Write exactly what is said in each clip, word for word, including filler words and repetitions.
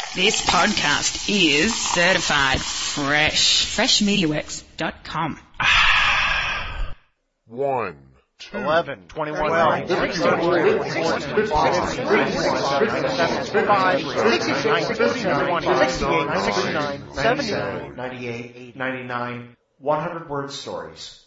This podcast is certified fresh. fresh media works dot com. One. Eleven, twenty-one, Twelve. sixteen, seventeen, sixty-six, sixty-nine, sixty-eight, sixty-nine, seventy-nine, ninety-eight, ninety-nine, one hundred word stories.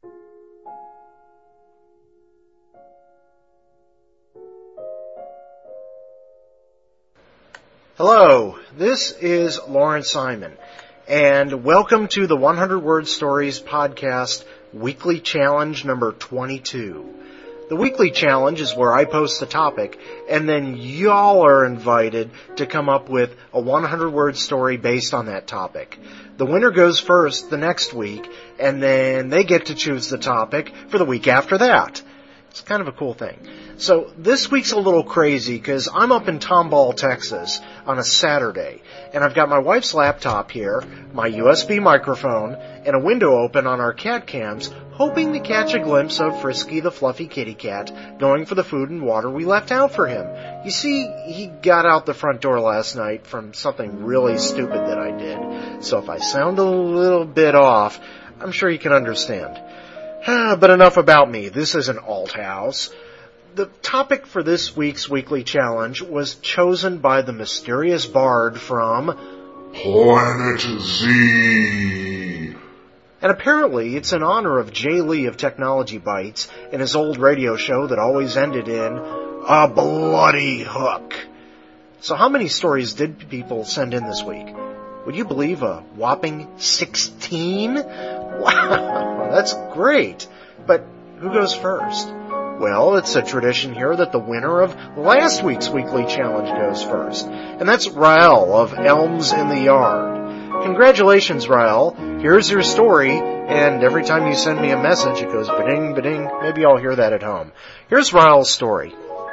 Hello, this is Lawrence Simon, and welcome to the one hundred word stories podcast weekly challenge number twenty-two. The weekly challenge is where I post the topic, and then y'all are invited to come up with a one hundred word story based on that topic. The winner goes first the next week, and then they get to choose the topic for the week after that. It's kind of a cool thing. So this week's a little crazy because I'm up in Tomball, Texas on a Saturday, and I've got my wife's laptop here, my U S B microphone, and a window open on our cat cams, hoping to catch a glimpse of Frisky the fluffy kitty cat going for the food and water we left out for him. You see, he got out the front door last night from something really stupid that I did, so if I sound a little bit off, I'm sure you can understand. But enough about me. This is an alt house. The topic for this week's weekly challenge was chosen by the mysterious bard from Planet Z. And apparently it's in honor of Jay Lee of Technology Bites and his old radio show that always ended in a bloody hook. So how many stories did people send in this week? Would you believe a whopping sixteen? Wow, that's great. But who goes first? Well, it's a tradition here that the winner of last week's weekly challenge goes first. And that's Rael of Elms in the Yard. Congratulations, Rael. Here's your story. And every time you send me a message, it goes ba-ding, ba-ding. Maybe I'll hear that at home. Here's Rael's story.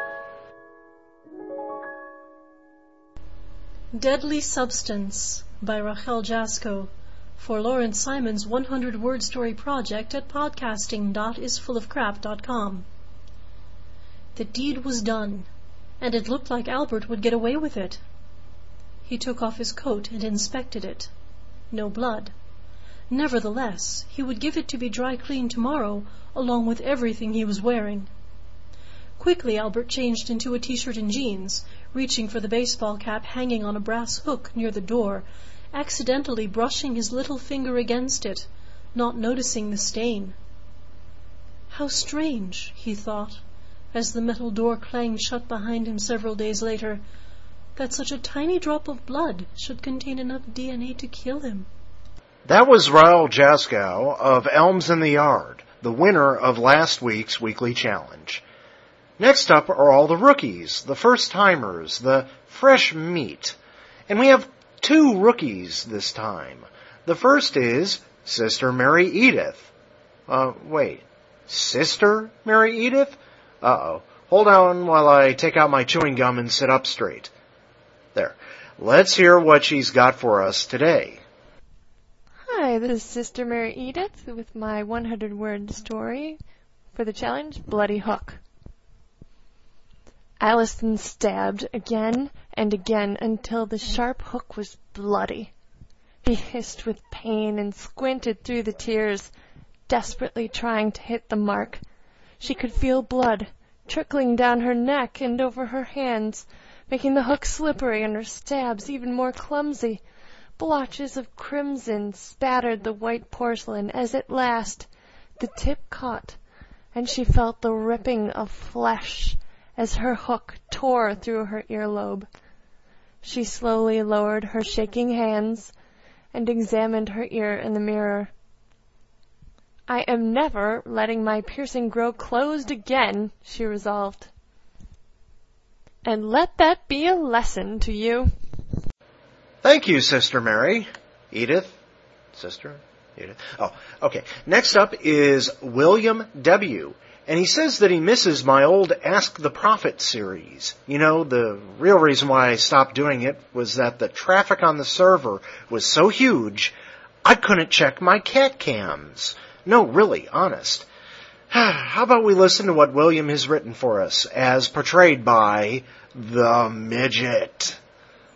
Deadly Substance by Rachel Jasko for Lawrence Simon's one hundred word story project at podcasting dot is full of crap dot com. The deed was done, and it looked like Albert would get away with it. He took off his coat and inspected it. No blood. Nevertheless, he would give it to be dry cleaned tomorrow, along with everything he was wearing. Quickly Albert changed into a t-shirt and jeans, reaching for the baseball cap hanging on a brass hook near the door, accidentally brushing his little finger against it, not noticing the stain. How strange, he thought, as the metal door clanged shut behind him several days later, that such a tiny drop of blood should contain enough D N A to kill him. That was Rael Jasko of Elms in the Yard, the winner of last week's weekly challenge. Next up are all the rookies, the first-timers, the fresh meat. And we have two rookies this time. The first is Sister Mary Edith. Uh, wait. Sister Mary Edith? Uh-oh. Hold on while I take out my chewing gum and sit up straight. There. Let's hear what she's got for us today. Hi, this is Sister Mary Edith with my one hundred word story for the challenge, Bloody Hook. Allison stabbed again and again until the sharp hook was bloody. She hissed with pain and squinted through the tears, desperately trying to hit the mark. She could feel blood trickling down her neck and over her hands, making the hook slippery and her stabs even more clumsy. Blotches of crimson spattered the white porcelain as at last the tip caught, and she felt the ripping of flesh as her hook tore through her earlobe. She slowly lowered her shaking hands and examined her ear in the mirror. I am never letting my piercing grow closed again, she resolved. And let that be a lesson to you. Thank you, Sister Mary. Edith? Sister? Edith? Oh, okay. Next up is William W., and he says that he misses my old Ask the Prophet series. You know, the real reason why I stopped doing it was that the traffic on the server was so huge, I couldn't check my cat cams. No, really, honest. How about we listen to what William has written for us, as portrayed by the Midget?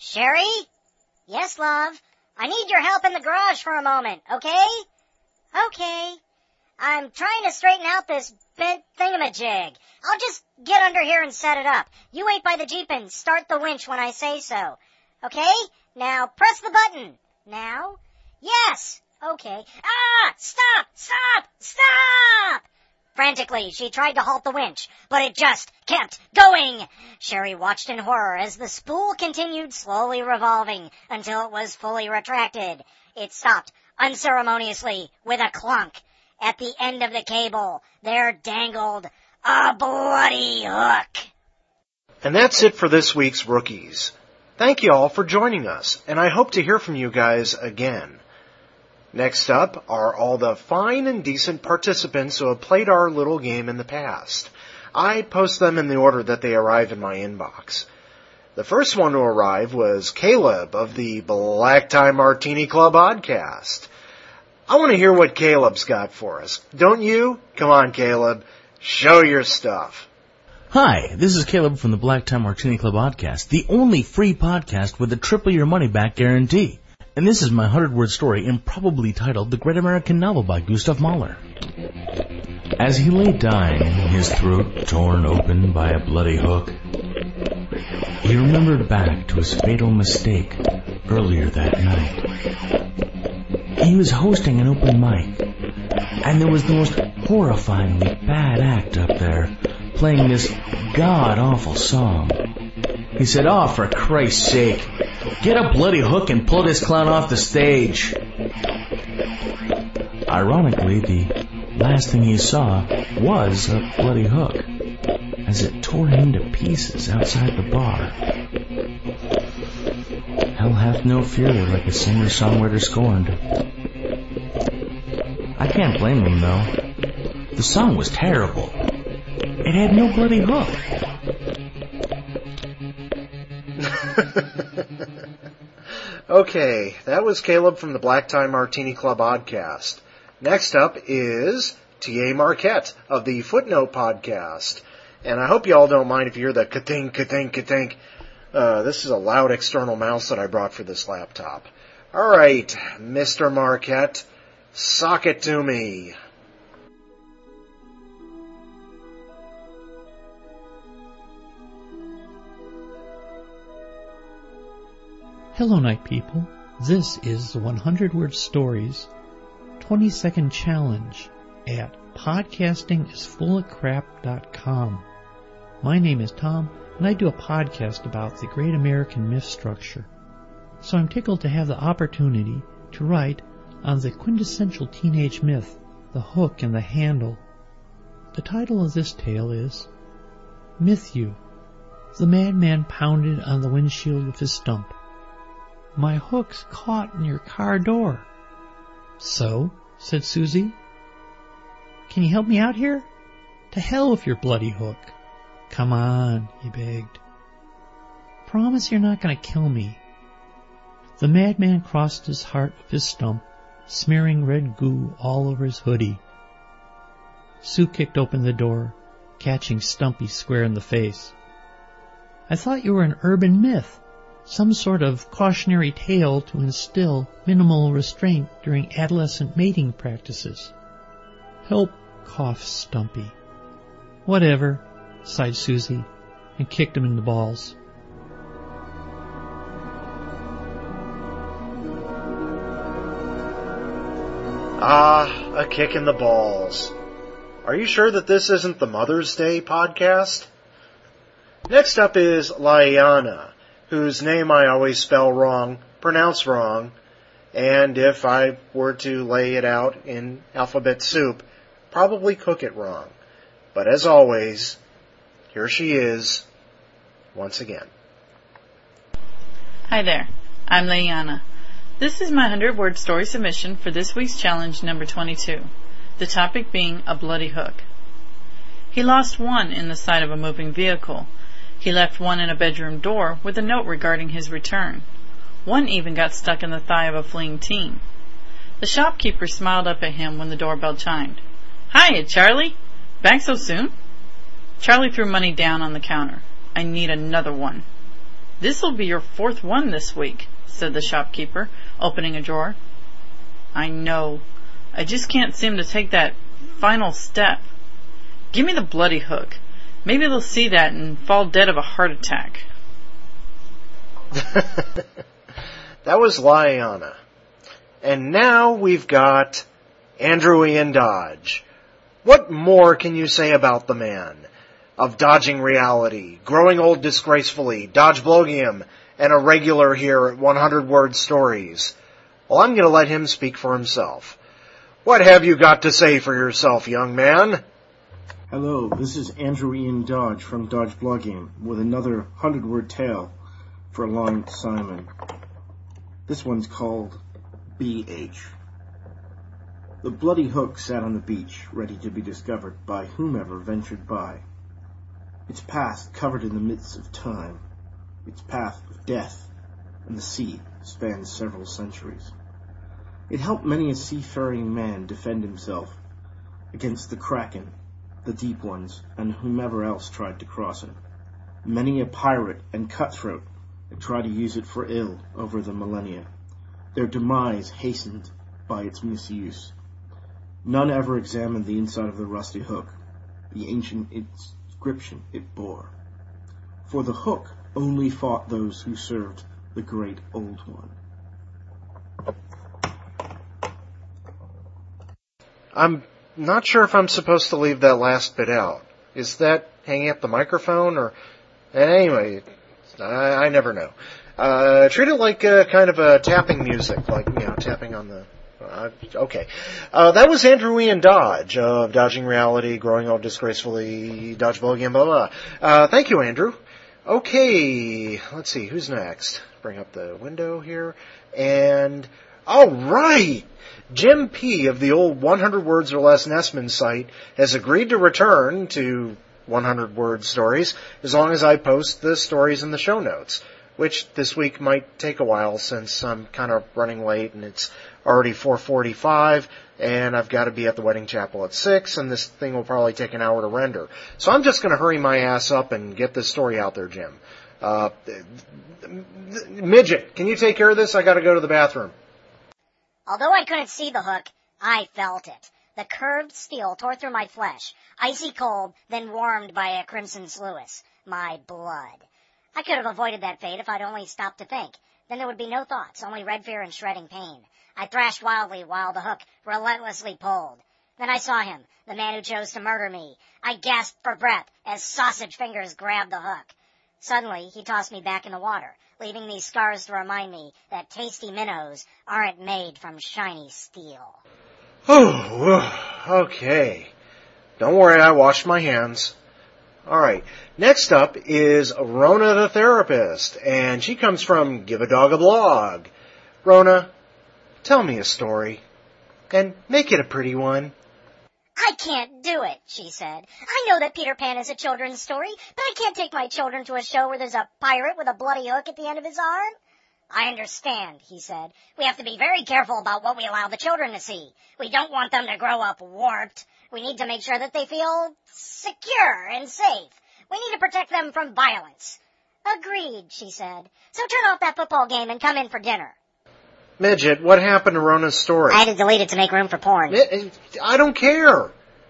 Sherry? Yes, love. I need your help in the garage for a moment, okay? Okay. I'm trying to straighten out this bent thingamajig. I'll just get under here and set it up. You wait by the Jeep and start the winch when I say so. Okay? Now press the button. Now? Yes! Okay. Ah! Stop! Stop! Stop! Frantically, she tried to halt the winch, but it just kept going. Sherry watched in horror as the spool continued slowly revolving until it was fully retracted. It stopped unceremoniously with a clunk. At the end of the cable, there dangled a bloody hook. And that's it for this week's Rookies. Thank you all for joining us, and I hope to hear from you guys again. Next up are all the fine and decent participants who have played our little game in the past. I post them in the order that they arrive in my inbox. The first one to arrive was Caleb of the Black Tie Martini Club podcast. I want to hear what Caleb's got for us. Don't you? Come on, Caleb. Show your stuff. Hi, this is Caleb from the Black Tie Martini Club podcast, the only free podcast with a triple your money back guarantee. And this is my hundred-word story, improbably titled The Great American Novel by Gustav Mahler. As he lay dying, his throat torn open by a bloody hook, he remembered back to his fatal mistake earlier that night. He was hosting an open mic, and there was the most horrifyingly bad act up there, playing this god-awful song. He said, "Oh, for Christ's sake, get a bloody hook and pull this clown off the stage." Ironically, the last thing he saw was a bloody hook, as it tore him to pieces outside the bar. Hell hath no fury like a singer-songwriter scorned. I can't blame him, though. The song was terrible. It had no bloody hook. Okay, that was Caleb from the Black Tie Martini Club podcast. Next up is T A Marquette of the Footnote podcast. And I hope you all don't mind if you hear the ka-tink, ka-tink, ka-tink. Uh, this is a loud external mouse that I brought for this laptop. All right, Mister Marquette, sock it to me. Hello, Night People. This is the one hundred word Stories twenty second challenge at podcasting is full of crap dot com. My name is Tom, and I do a podcast about the great American myth structure. So I'm tickled to have the opportunity to write on the quintessential teenage myth, the hook and the handle. The title of this tale is Myth You. The madman pounded on the windshield with his stump. My hook's caught in your car door. So, said Susie. Can you help me out here? To hell with your bloody hook. Come on, he begged. Promise you're not going to kill me. The madman crossed his heart with his stump, smearing red goo all over his hoodie. Sue kicked open the door, catching Stumpy square in the face. I thought you were an urban myth. Some sort of cautionary tale to instill minimal restraint during adolescent mating practices. Help, coughed Stumpy. Whatever, sighed Susie, and kicked him in the balls. Ah, a kick in the balls. Are you sure that this isn't the Mother's Day podcast? Next up is Laiana, whose name I always spell wrong, pronounce wrong, and if I were to lay it out in alphabet soup, probably cook it wrong. But as always, here she is, once again. Hi there, I'm Laiana. This is my hundred word story submission for this week's challenge number twenty-two, the topic being a bloody hook. He lost one in the side of a moving vehicle. He left one in a bedroom door with a note regarding his return. One even got stuck in the thigh of a fleeing teen. The shopkeeper smiled up at him when the doorbell chimed. "Hiya, Charlie. Back so soon?" Charlie threw money down on the counter. "I need another one." "This'll be your fourth one this week," said the shopkeeper, opening a drawer. "I know. I just can't seem to take that final step. Give me the bloody hook. Maybe they'll see that and fall dead of a heart attack." That was Lyanna. And now we've got Andrew Ian Dodge. What more can you say about the man? Of dodging reality, growing old disgracefully, Dodge Blogium, and a regular here at one hundred word Stories. Well, I'm going to let him speak for himself. What have you got to say for yourself, young man? Hello, this is Andrew Ian Dodge from Dodge Blogium with another one hundred word tale for Lawrence Simon. This one's called B H. The bloody hook sat on the beach, ready to be discovered by whomever ventured by. Its past covered in the mists of time, its path of death and the sea spans several centuries. It helped many a seafaring man defend himself against the Kraken, the deep ones, and whomever else tried to cross it. Many a pirate and cutthroat had tried to use it for ill over the millennia, their demise hastened by its misuse. None ever examined the inside of the rusty hook, the ancient inscription it bore. For the hook only fought those who served the great old one. I'm not sure if I'm supposed to leave that last bit out. Is that hanging up the microphone or... Anyway, I, I never know. Uh, treat it like a kind of a tapping music, like, you know, tapping on the... Uh, okay. Uh, that was Andrew Ian Dodge of Dodging Reality, Growing Old Disgracefully, Dodge Blogium, blah, blah, blah. Uh, thank you, Andrew. Okay, let's see, who's next? Bring up the window here. And, all right! Jim P. of the old one hundred words or less Nessman site has agreed to return to one hundred word stories as long as I post the stories in the show notes, which this week might take a while since I'm kind of running late and it's already four forty-five and I've got to be at the wedding chapel at six and this thing will probably take an hour to render. So I'm just going to hurry my ass up and get this story out there, Jim. Uh, Midget, can you take care of this? I got to go to the bathroom. Although I couldn't see the hook, I felt it. The curved steel tore through my flesh, icy cold, then warmed by a crimson sluice. My blood. I could have avoided that fate if I'd only stopped to think. Then there would be no thoughts, only red fear and shredding pain. I thrashed wildly while the hook relentlessly pulled. Then I saw him, the man who chose to murder me. I gasped for breath as sausage fingers grabbed the hook. Suddenly, he tossed me back in the water, leaving these scars to remind me that tasty minnows aren't made from shiny steel. Oh, okay. Don't worry, I washed my hands. All right. Next up is Rona the therapist, and she comes from Give a Dog a Blog. Rona, tell me a story, and make it a pretty one. I can't do it, she said. I know that Peter Pan is a children's story, but I can't take my children to a show where there's a pirate with a bloody hook at the end of his arm. I understand, he said. We have to be very careful about what we allow the children to see. We don't want them to grow up warped. We need to make sure that they feel secure and safe. We need to protect them from violence. Agreed, she said. So turn off that football game and come in for dinner. Midget, what happened to Rona's story? I had to delete it to make room for porn. I don't care.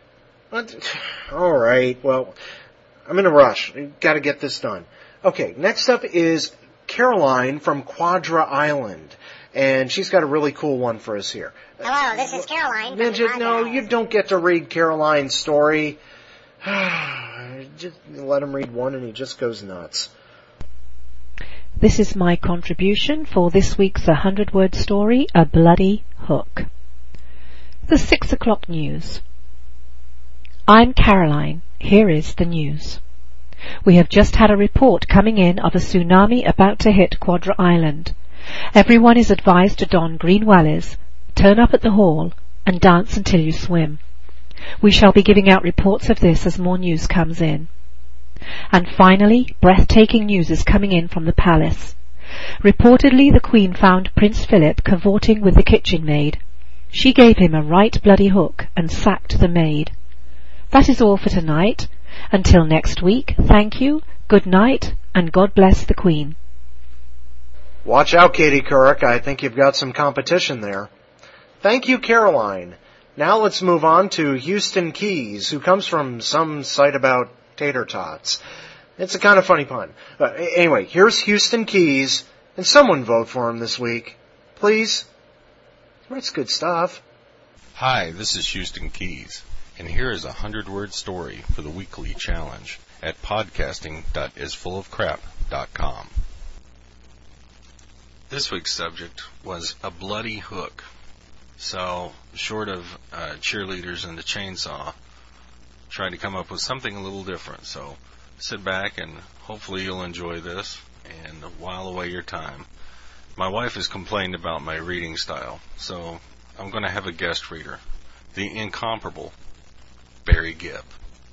All right, well, I'm in a rush. Got to get this done. Okay, next up is Caroline from Quadra Island, and she's got a really cool one for us here. Hello, this is Caroline. Midget, no, you don't get to read Caroline's story. Just let him read one and he just goes nuts. This is my contribution for this week's one hundred word story, A Bloody Hook. The six o'clock news. I'm Caroline. Here is the news. We have just had a report coming in of a tsunami about to hit Quadra Island. Everyone is advised to don green wellies, turn up at the hall, and dance until you swim. We shall be giving out reports of this as more news comes in. And finally, breathtaking news is coming in from the palace. Reportedly, the Queen found Prince Philip cavorting with the kitchen maid. She gave him a right bloody hook and sacked the maid. That is all for tonight. Until next week, thank you, good night, and God bless the Queen. Watch out, Katie Couric. I think you've got some competition there. Thank you, Caroline. Now let's move on to Houston Keys, who comes from some site about tater tots. It's a kind of funny pun. But anyway, here's Houston Keys, and someone vote for him this week. Please. That's good stuff. Hi, this is Houston Keys, and here is a hundred-word story for the weekly challenge at podcasting dot is full of crap dot com. This week's subject was a bloody hook. So, short of uh, cheerleaders and the chainsaw, trying to come up with something a little different. So, sit back and hopefully you'll enjoy this and while away your time. My wife has complained about my reading style, so I'm going to have a guest reader, the incomparable Barry Gibb.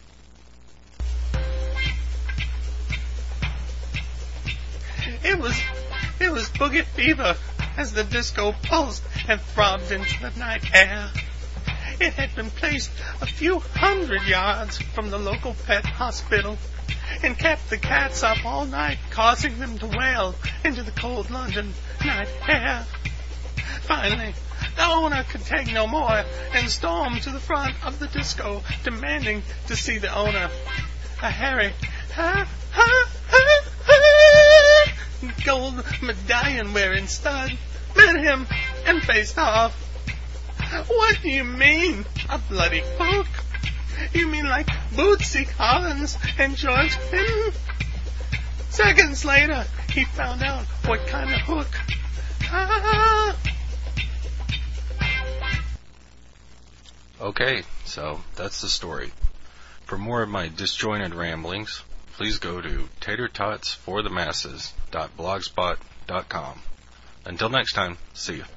It was, it was boogie fever as the disco pulsed and throbbed into the night air. It had been placed a few hundred yards from the local pet hospital and kept the cats up all night, causing them to wail into the cold London night air. Finally, the owner could take no more and stormed to the front of the disco, demanding to see the owner. A hairy, ha, ha, ha, ha, gold medallion wearing stud met him and faced off. What do you mean, a bloody hook? You mean like Bootsy Collins and George Clinton? Seconds later, he found out what kind of hook. Ah. Okay, so that's the story. For more of my disjointed ramblings, please go to tater tots for the masses dot blogspot dot com. Until next time, see you.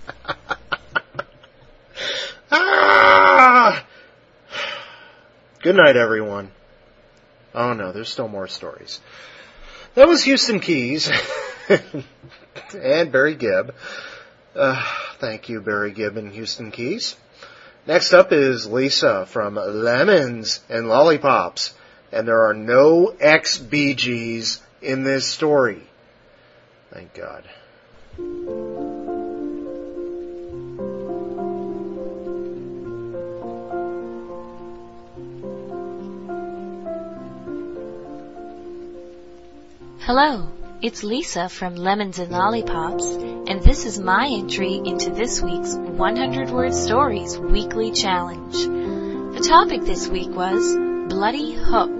Ah! Good night, everyone. Oh no, there's still more stories. That was Houston Keys and Barry Gibb. Uh, thank you, Barry Gibb and Houston Keys. Next up is Lisa from Lemons and Lollipops, and there are no ex-Bee Gees in this story. Thank God. Hello, it's Lisa from Lemons and Lollipops, and this is my entry into this week's one hundred word Stories Weekly Challenge. The topic this week was Bloody Hook.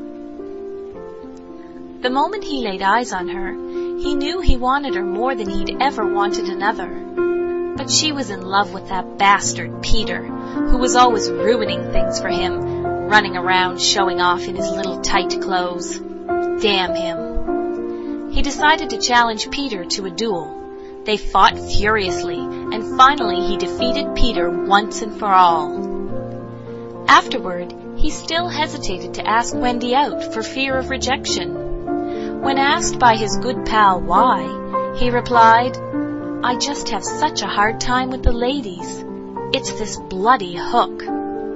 The moment he laid eyes on her, he knew he wanted her more than he'd ever wanted another. But she was in love with that bastard Peter, who was always ruining things for him, running around showing off in his little tight clothes. Damn him. He decided to challenge Peter to a duel. They fought furiously, and finally he defeated Peter once and for all. Afterward, he still hesitated to ask Wendy out for fear of rejection. When asked by his good pal why, he replied, "I just have such a hard time with the ladies. It's this bloody hook."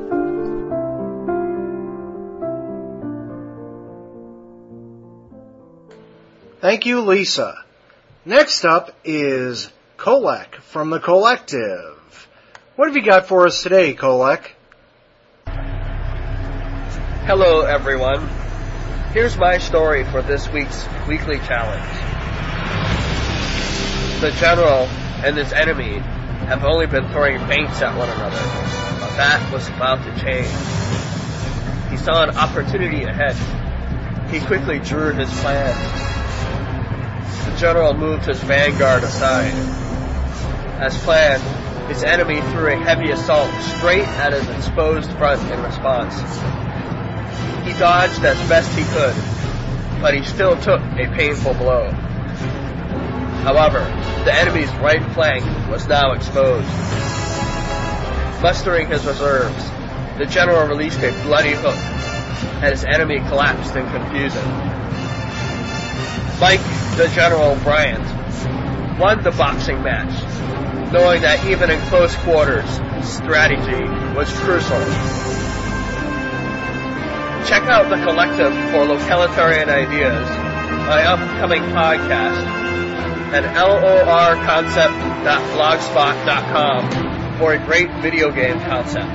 Thank you, Lisa. Next up is Kolek from the Collective. What have you got for us today, Kolek? Hello, everyone. Here's my story for this week's weekly challenge. The general and his enemy have only been throwing feints at one another, but that was about to change. He saw an opportunity ahead. He quickly drew his plan. The general moved his vanguard aside. As planned, his enemy threw a heavy assault straight at his exposed front in response. He dodged as best he could, but he still took a painful blow. However, the enemy's right flank was now exposed. Mustering his reserves, the general released a bloody hook, and his enemy collapsed in confusion. Mike, the General Bryant, won the boxing match, knowing that even in close quarters, strategy was crucial. Check out the Collective for localitarian ideas, my upcoming podcast, and L O R concept dot blogspot dot com for a great video game concept.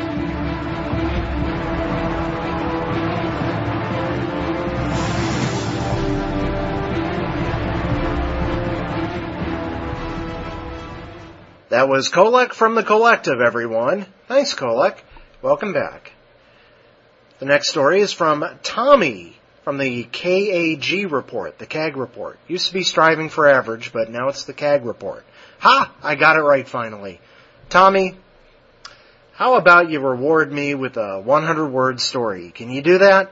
That was Kolek from the Collective, everyone. Thanks, Kolek. Welcome back. The next story is from Tommy from the K A G report, the C A G report. Used to be Striving for Average, but now it's the C A G report. Ha! I got it right finally. Tommy, how about you reward me with a hundred word story? Can you do that?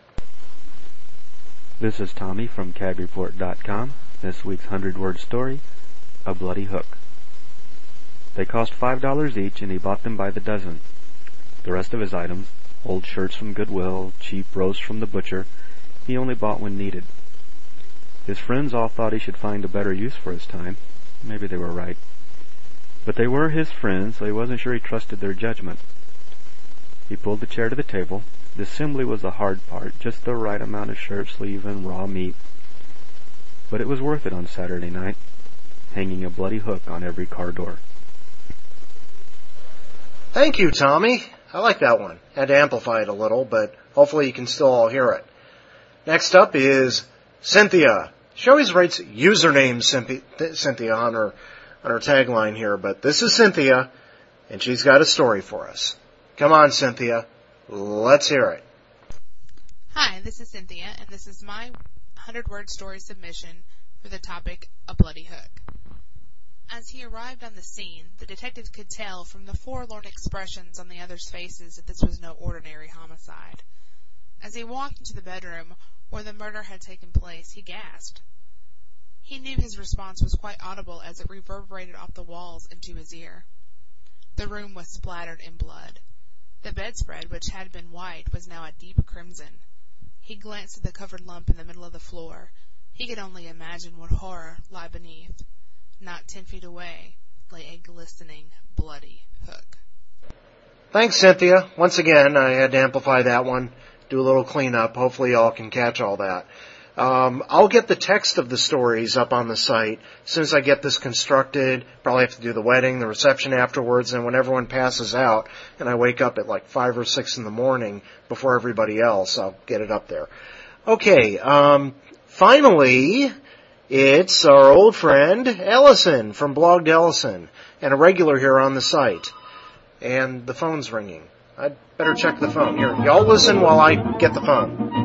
This is Tommy from C A G report dot com. This week's hundred word story, A Bloody Hook. They cost five dollars each, and he bought them by the dozen. The rest of his items, old shirts from Goodwill, cheap roast from the butcher, he only bought when needed. His friends all thought he should find a better use for his time. Maybe they were right. But they were his friends, so he wasn't sure he trusted their judgment. He pulled the chair to the table. The assembly was the hard part, just the right amount of shirt sleeve and raw meat. But it was worth it on Saturday night, hanging a bloody hook on every car door. Thank you, Tommy. I like that one. Had to amplify it a little, but hopefully you can still all hear it. Next up is Cynthia. She always writes username Cynthia on her, on her tagline here, but this is Cynthia, and she's got a story for us. Come on, Cynthia. Let's hear it. Hi, this is Cynthia, and this is my hundred-word story submission for the topic, A Bloody Hook. As he arrived on the scene, the detective could tell from the forlorn expressions on the others' faces that this was no ordinary homicide. As he walked into the bedroom where the murder had taken place, he gasped. He knew his response was quite audible as it reverberated off the walls into his ear. The room was splattered in blood. The bedspread, which had been white, was now a deep crimson. He glanced at the covered lump in the middle of the floor. He could only imagine what horror lay beneath. Not ten feet away lay a glistening, bloody hook. Thanks, Cynthia. Once again, I had to amplify that one, do a little cleanup. Hopefully y'all can catch all that. Um, I'll get the text of the stories up on the site as soon as I get this constructed. Probably have to do the wedding, the reception afterwards, and when everyone passes out, and I wake up at like five or six in the morning before everybody else, I'll get it up there. Okay, um, finally, it's our old friend Ellison from Blogged Ellison, and a regular here on the site. And the phone's ringing. I'd better check the phone. Here, y'all listen while I get the phone.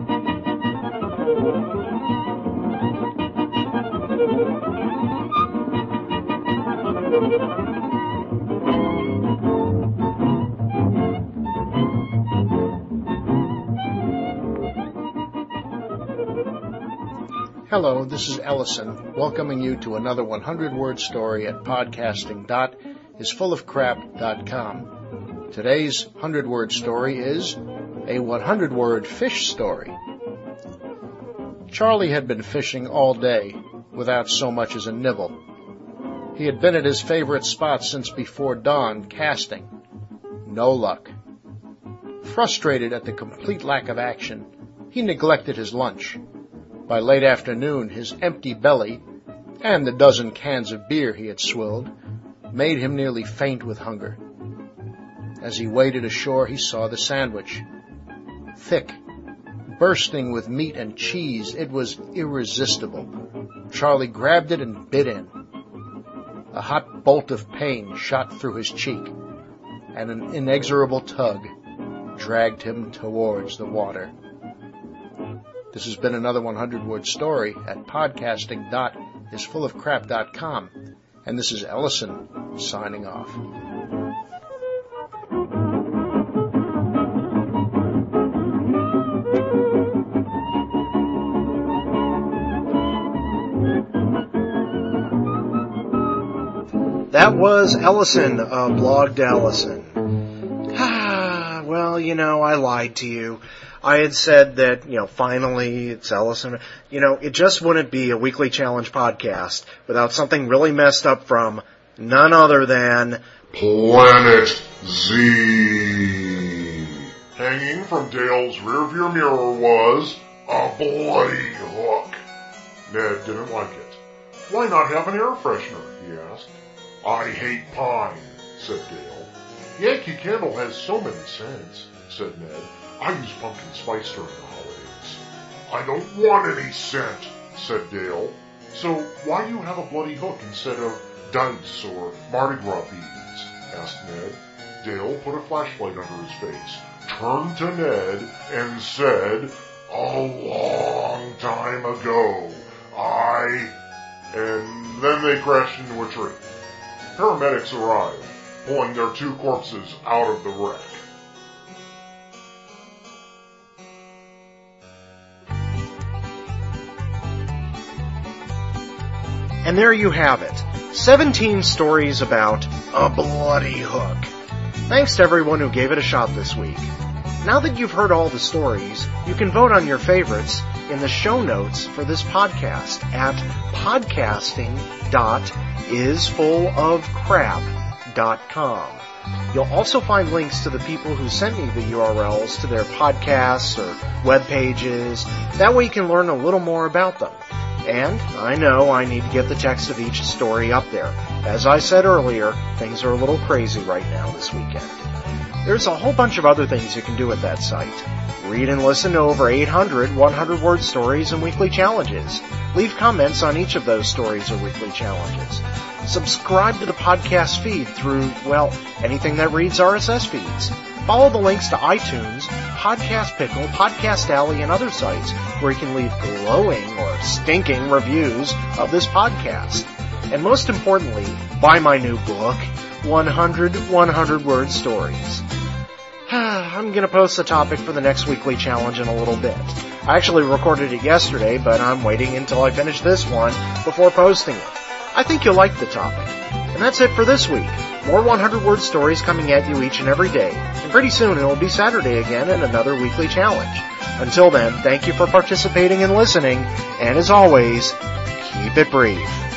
Hello, this is Ellison, welcoming you to another hundred word story at podcasting dot is full of crap dot com. Today's hundred word story is a hundred word fish story. Charlie had been fishing all day without so much as a nibble. He had been at his favorite spot since before dawn, casting. No luck. Frustrated at the complete lack of action, he neglected his lunch. By late afternoon, his empty belly, and the dozen cans of beer he had swilled, made him nearly faint with hunger. As he waded ashore, he saw the sandwich. Thick, bursting with meat and cheese, it was irresistible. Charlie grabbed it and bit in. A hot bolt of pain shot through his cheek, and an inexorable tug dragged him towards the water. This has been another hundred word story at podcasting dot is full of crap dot com, and this is Ellison signing off. That was Ellison of Blogged Ellison. Ah, well, you know, I lied to you. I had said that, you know, finally it's Ellison. You know, it just wouldn't be a weekly challenge podcast without something really messed up from none other than Planet Z. Hanging from Dale's rearview mirror was a bloody hook. Ned didn't like it. Why not have an air freshener? He asked. I hate pine, said Dale. Yankee Candle has so many scents, said Ned. I use pumpkin spice during the holidays. I don't want any scent, said Dale. So why do you have a bloody hook instead of dice or Mardi Gras beads? Asked Ned. Dale put a flashlight under his face, turned to Ned, and said, A long time ago, I... And then they crashed into a tree. Paramedics arrived, pulling their two corpses out of the wreck. And there you have it. seventeen stories about a bloody hook. Thanks to everyone who gave it a shot this week. Now that you've heard all the stories, you can vote on your favorites in the show notes for this podcast at podcasting dot is full of crap dot com. You'll also find links to the people who sent me the U R Ls to their podcasts or web pages. That way you can learn a little more about them. And I know I need to get the text of each story up there. As I said earlier, things are a little crazy right now this weekend. There's a whole bunch of other things you can do at that site. Read and listen to over eight hundred hundred-word stories and weekly challenges. Leave comments on each of those stories or weekly challenges. Subscribe to the podcast feed through, well, anything that reads R S S feeds. Follow the links to iTunes, Podcast Pickle, Podcast Alley, and other sites where you can leave glowing or stinking reviews of this podcast. And most importantly, buy my new book, one hundred hundred-word stories. I'm going to post the topic for the next weekly challenge in a little bit. I actually recorded it yesterday, but I'm waiting until I finish this one before posting it. I think you'll like the topic. And that's it for this week. More one hundred-word stories coming at you each and every day. And pretty soon it'll be Saturday again and another weekly challenge. Until then, thank you for participating and listening. And as always, keep it brief.